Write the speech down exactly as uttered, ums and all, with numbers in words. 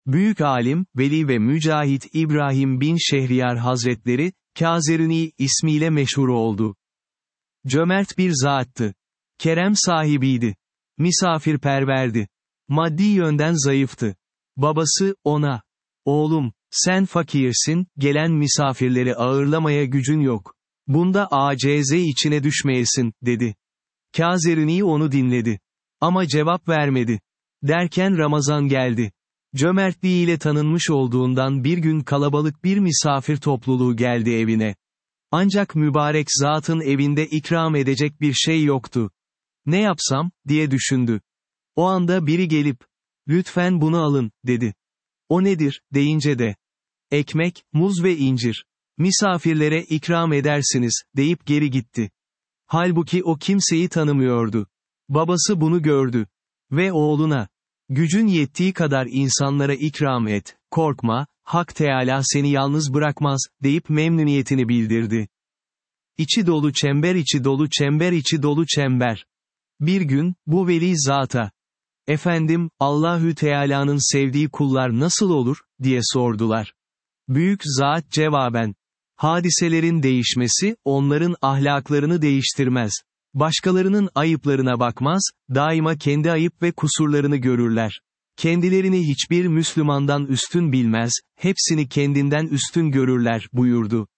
Büyük alim, veli ve mücahit İbrahim bin Şehriyar Hazretleri, Kâzerûnî ismiyle meşhur oldu. Cömert bir zattı. Kerem sahibiydi. Misafirperverdi. Maddi yönden zayıftı. Babası, ona, "Oğlum, sen fakirsin, gelen misafirleri ağırlamaya gücün yok. Bunda acize içine düşmeyesin," dedi. Kâzerûnî onu dinledi. Ama cevap vermedi. Derken Ramazan geldi. Cömertliğiyle tanınmış olduğundan bir gün kalabalık bir misafir topluluğu geldi evine. Ancak mübarek zatın evinde ikram edecek bir şey yoktu. "Ne yapsam?" diye düşündü. O anda biri gelip, "Lütfen bunu alın," dedi. "O nedir?" deyince de, "Ekmek, muz ve incir. Misafirlere ikram edersiniz," deyip geri gitti. Halbuki o kimseyi tanımıyordu. Babası bunu gördü. Ve oğluna, "Gücün yettiği kadar insanlara ikram et, korkma, Hak Teâlâ seni yalnız bırakmaz," deyip memnuniyetini bildirdi. İçi dolu çember içi dolu çember içi dolu çember. Bir gün, bu veli zata, "Efendim, Allahü Teâlâ'nın sevdiği kullar nasıl olur?" diye sordular. Büyük zat cevaben, "Hadiselerin değişmesi, onların ahlaklarını değiştirmez. Başkalarının ayıplarına bakmaz, daima kendi ayıp ve kusurlarını görürler. Kendilerini hiçbir Müslümandan üstün bilmez, hepsini kendinden üstün görürler," buyurdu.